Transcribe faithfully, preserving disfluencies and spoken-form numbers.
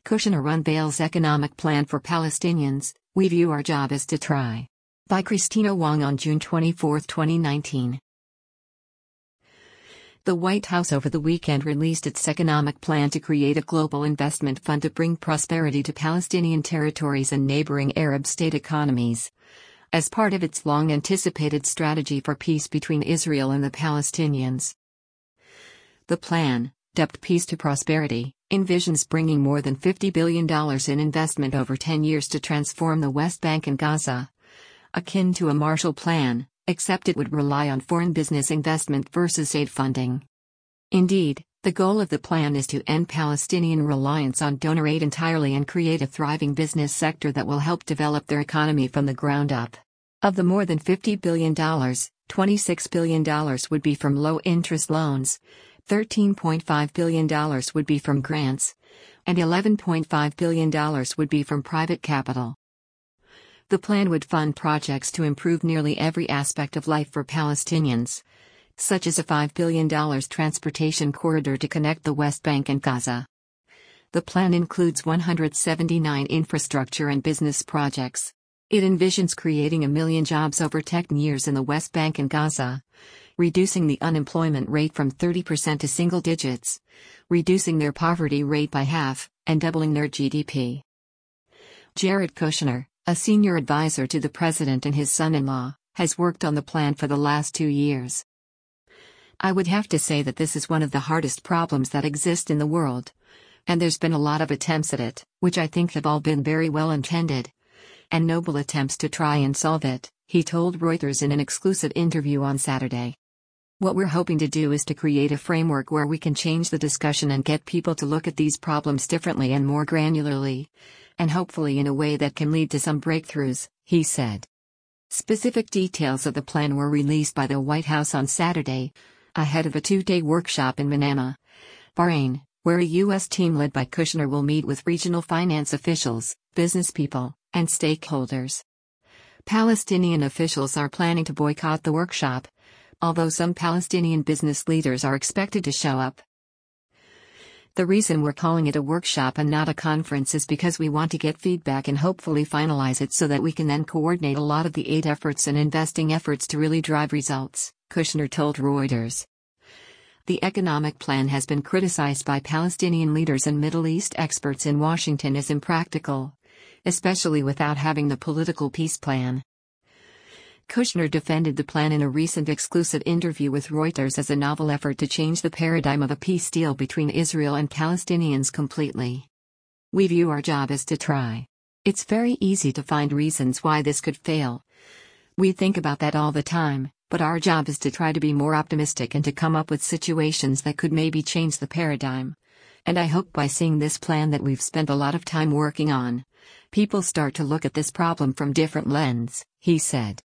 Kushner unveils economic plan for Palestinians, we view our job as to try. By Christina Wong on June twenty-fourth, twenty nineteen. The White House over the weekend released its economic plan to create a global investment fund to bring prosperity to Palestinian territories and neighboring Arab state economies. As part of its long-anticipated strategy for peace between Israel and the Palestinians. The plan, dubbed Peace to Prosperity, envisions bringing more than fifty billion dollars in investment over ten years to transform the West Bank and Gaza. Akin to a Marshall Plan, except it would rely on foreign business investment versus aid funding. Indeed, the goal of the plan is to end Palestinian reliance on donor aid entirely and create a thriving business sector that will help develop their economy from the ground up. Of the more than fifty billion dollars, twenty-six billion dollars would be from low-interest loans, thirteen point five billion dollars would be from grants, and eleven point five billion dollars would be from private capital. The plan would fund projects to improve nearly every aspect of life for Palestinians, such as a five billion dollars transportation corridor to connect the West Bank and Gaza. The plan includes one hundred seventy-nine infrastructure and business projects. It envisions creating a million jobs over ten years in the West Bank and Gaza, reducing the unemployment rate from thirty percent to single digits, reducing their poverty rate by half, and doubling their G D P. Jared Kushner, a senior advisor to the president and his son-in-law, has worked on the plan for the last two years. I would have to say that this is one of the hardest problems that exist in the world. And there's been a lot of attempts at it, which I think have all been very well intended and noble attempts to try and solve it, he told Reuters in an exclusive interview on Saturday. What we're hoping to do is to create a framework where we can change the discussion and get people to look at these problems differently and more granularly, and hopefully in a way that can lead to some breakthroughs, he said. Specific details of the plan were released by the White House on Saturday, ahead of a two-day workshop in Manama, Bahrain, where a U S team led by Kushner will meet with regional finance officials, business people, and stakeholders. Palestinian officials are planning to boycott the workshop, although some Palestinian business leaders are expected to show up. The reason we're calling it a workshop and not a conference is because we want to get feedback and hopefully finalize it so that we can then coordinate a lot of the aid efforts and investing efforts to really drive results, Kushner told Reuters. The economic plan has been criticized by Palestinian leaders and Middle East experts in Washington as impractical, especially without having the political peace plan. Kushner defended the plan in a recent exclusive interview with Reuters as a novel effort to change the paradigm of a peace deal between Israel and Palestinians completely. We view our job as to try. It's very easy to find reasons why this could fail. We think about that all the time, but our job is to try to be more optimistic and to come up with situations that could maybe change the paradigm. And I hope by seeing this plan that we've spent a lot of time working on, people start to look at this problem from different lens, he said.